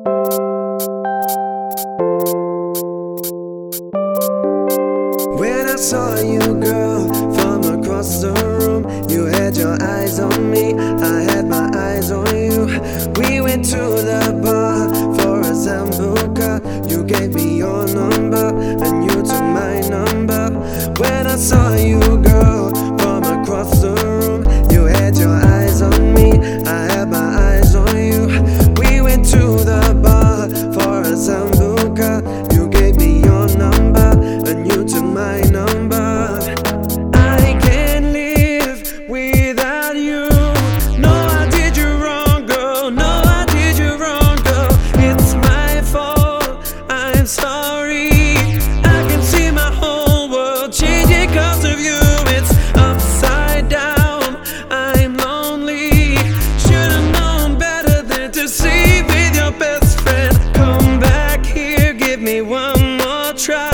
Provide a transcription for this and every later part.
When I saw you, girl, from across the room, you had your eyes on me, I had my eyes on you. We went to the bar for a sambuca. You gave me your number and you took my number. When I saw you, girl, from across the room, you had your eyes on me, I had my eyes on you. We went to the bar for a sambuca. You gave me your number and you took my number. I can't live without you. No, I did you wrong, girl. No, I did you wrong, girl. It's my fault, I'm sorry. I can see my whole world changing cause of you. It's upside down, I'm lonely. Should've known better than to sleep with your best friend. Come back here, give me one more try.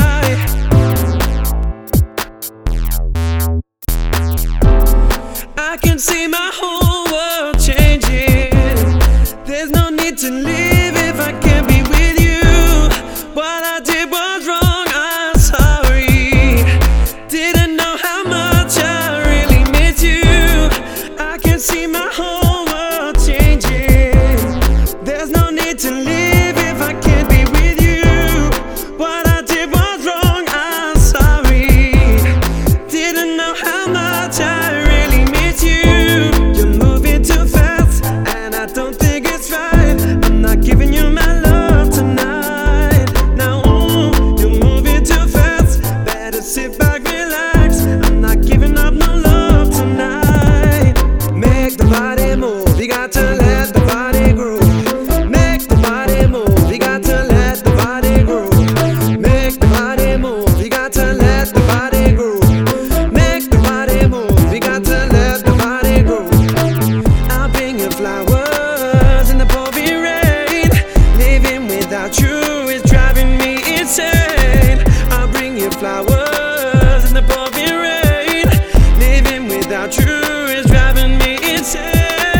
I can see my whole world changing. There's no need to live if I can't be with you. What I did was wrong, I'm sorry. Didn't know how much I really miss you. I can see my whole world changing. There's no need to live if I can't be with you. What I did was wrong, I'm sorry. Didn't know how much I really miss you. You're moving too fast and I don't think it's right. I'm not giving you my love tonight. Now you're moving too fast. Better sit back, relax. I'm not giving up no love tonight. Make the body move, you got to let the body groove. Make the body move, you got to let the body groove. Make the body move, you got to let the body groove. Make the body move, you got to let the body groove. I'll bring you flowers in the pouring rain. Living without you is driving me insane. I'll bring you flowers in the pouring rain. Living without you is driving me insane.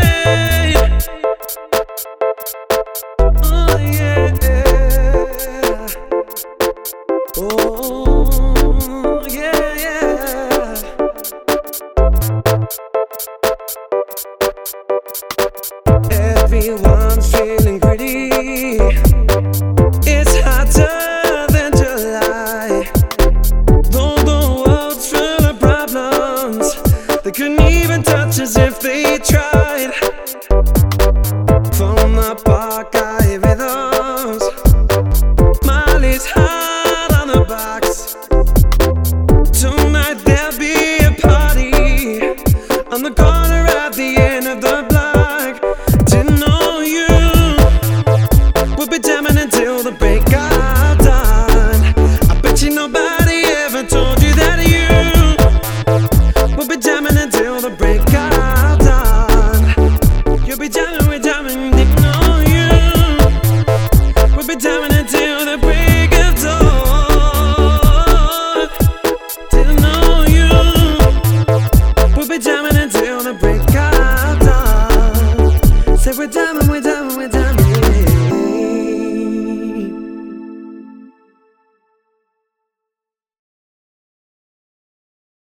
Oh yeah. Oh yeah. Everyone's feeling pretty. It's hotter than July. Though the world's full of problems, they couldn't even touch us if they tried. From the park I hear rhythms. Molly's hot on the box. Tonight there'll be a party on the corner at the end of the